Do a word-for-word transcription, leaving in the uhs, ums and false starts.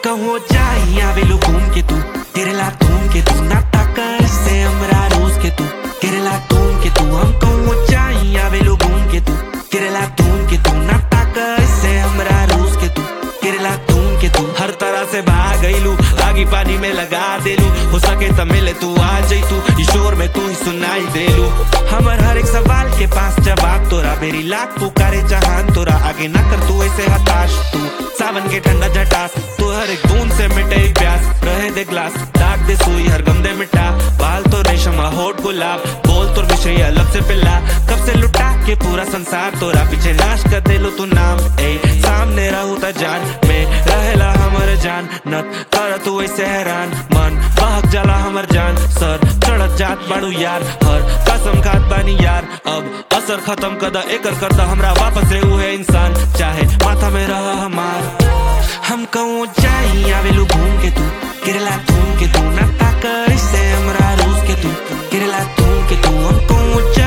कहूँ जाई आवेलू घूम के तू केरला घूम के तू ना ताका इससे हमरा रोज के तू केरला घूम के तू हम कहूँ जाई आवेलू घूम के तू केरला घूम के तू ना ताका इससे हमरा रोज के तू केरला घूम के तू हर तरह से भाग गईलू आगी पानी में लगा देलू हो सके त मिले तू आ जाई तू ईश्वर में तू ही सुनाई देलू हमर हर एक सवाल के पास जवाब तोरा मेरी लाख पुकारे जहान तोरा आगे न कर तू ऐसे हताश तू सावन के ठंडा जटास तू हर एक बूंद से मिटे एक प्यास रहे दे ग्लास दाग दे सुई हर गम दे मिटा बाल तो रेशम होठ गुलाब बोल तोर विषय अलग से पिल्ला कब से लुटा के पूरा संसार तोरा पीछे नाश कर देलू तू नाम ए सामने रहू त जान में रहेला हमर जान नत कर तू ऐसे हैरान मन बहक जाला हमर जान सर चढ़त जात बाड़ू यार हर कसम खात बानी यार अब असर खत्म कदा एकर करदा हमरा वापस से उहे इंसान चाहे माथा में रहा हमार हम कहूँ जाई आवेलू घूम के तू केरला घूम के तू ना ताकर इससे हमरा रोज के तू केरला घूम के तू हम कहूँ